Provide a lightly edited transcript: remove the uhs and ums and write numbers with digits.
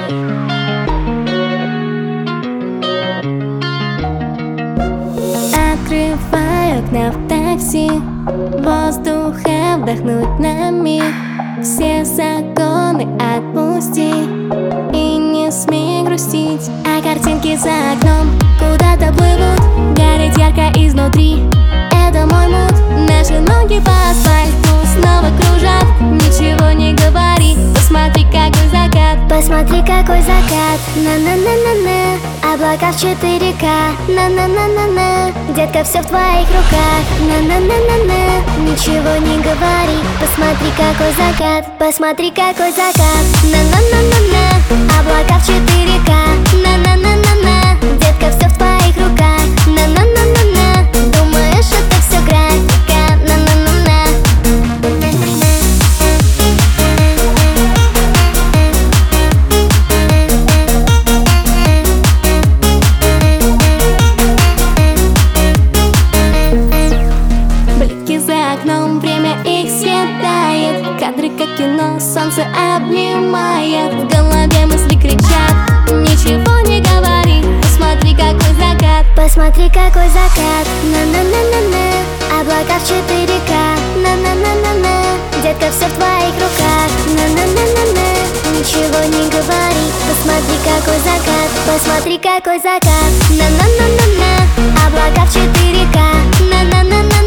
Открываю окна в такси, воздуха вдохнуть на миг. Все законы отпусти и не смей грустить. А картинки за окном куда-то плывут, горит ярко изнутри. Это мой муд. Наши ноги по асфальту снова кружат. Ничего не говори, посмотри какой закат. Посмотри какой закат. На-на-на-на-на. Облака в 4К. На-на-на-на-на. Детка, все в твоих руках. На-на-на-на-на. Ничего не говори, посмотри какой закат. Посмотри какой закат. На-на-на-на-на. Облака в 4К. На-на-на-на-на. Детка, все в твоих руках. На-на-на-на-на. Думаешь, это все графика? На-на-на-на. Блики за окном, время их съедает. Кадры как кино, солнце обнимает. В голове мысли кричат, ничего не говори. Посмотри какой закат. Посмотри какой закат. На-на-на-на-на. Облака в 4К. На-на-на-на-на. Детка, все в твоих руках. На-на-на-на-на. Ничего не говори, посмотри какой закат. Посмотри какой закат. На-на-на-на-на. Облака в 4К. На-на-на-на.